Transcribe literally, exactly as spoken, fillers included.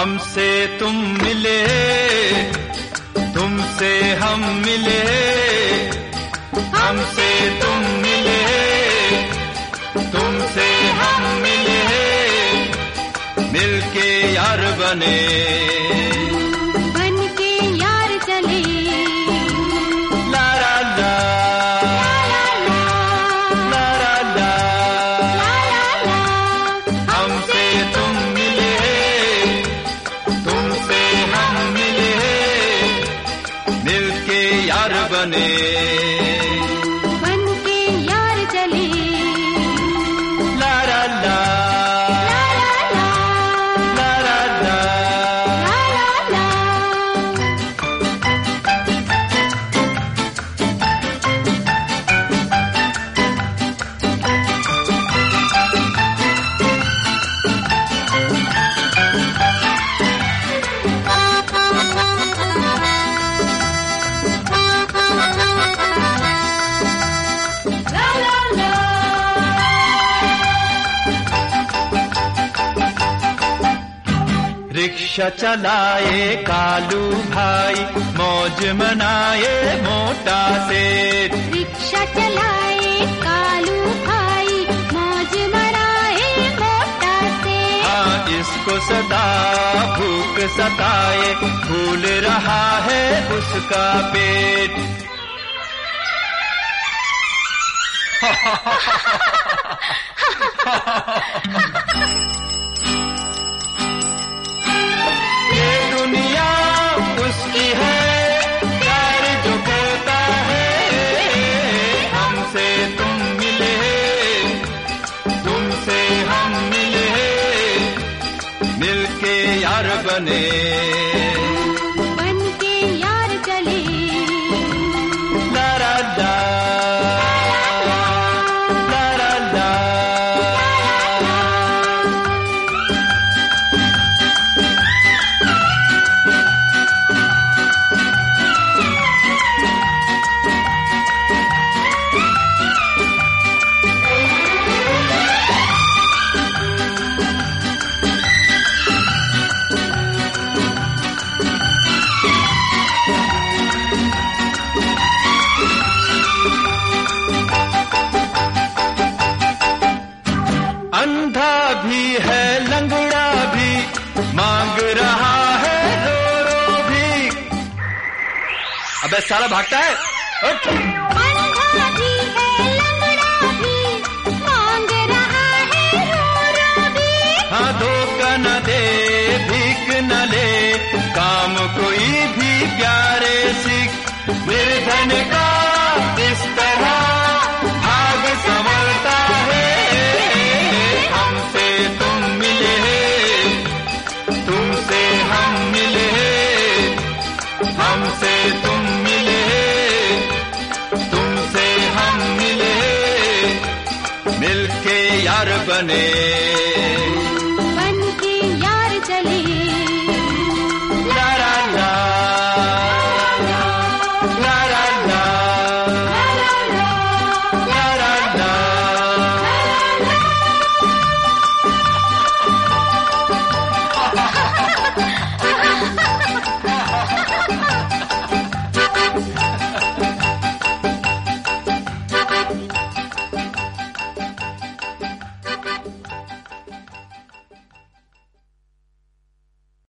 हमसे तुम मिले, तुमसे हम मिले, हमसे तुम मिले, तुमसे हम मिले, मिलके यार बने, बन के यार चले, ला ला ला, ला ला ला, हमसे तुम मिले, तुमसे हम मिले, मिलके यार बने, बन के यार चले, ला ला ला, ला ला ला, रिक्शा चलाए कालू भाई, मौज मनाए मोटा सेठ, रिक्शा चलाए कालू भाई, मौज मनाए मोटा से, हाँ इसको सदा भूख सताए, फूल रहा है उसका पेट। ये दुनिया उसकी है, प्यार जो कहता है, हमसे तुम मिले, तुमसे हम मिले, मिलके यार बने, बन के यार चले, ला ला ला, ला ला ला, अंधा भी है लंगड़ा भी, मांग रहा है रो रो भी। अबे साला भागता है, उठ। अंधा भी है लंगड़ा भी, मांग रहा है रो रो भी, हाँ धोखा न दे, भीख न ले, काम कोई भी प्यारे सीख, निर्धन का इस तरह भाग संवरता है, हमसे तुम मिले, तुमसे हम मिले, हमसे तुम मिले, तुमसे हम मिले, मिलके यार बने।